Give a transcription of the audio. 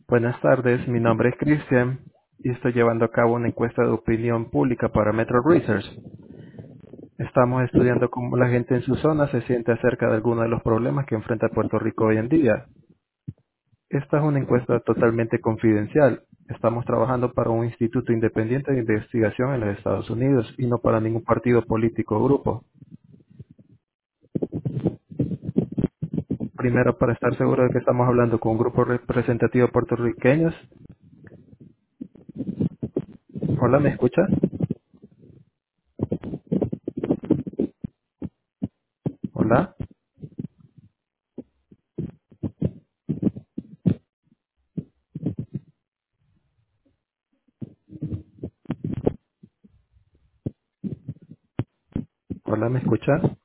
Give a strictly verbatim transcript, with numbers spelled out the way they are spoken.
Buenas tardes, mi nombre es Cristian y estoy llevando a cabo una encuesta de opinión pública para Metro Research. Estamos estudiando cómo la gente en su zona se siente acerca de algunos de los problemas que enfrenta Puerto Rico hoy en día. Esta es una encuesta totalmente confidencial. Estamos trabajando para un instituto independiente de investigación en los Estados Unidos y no para ningún partido político o grupo. Primero, para estar seguro de que estamos hablando con un grupo representativo de puertorriqueños. Hola, ¿me escucha? Hola, hola, ¿me escucha?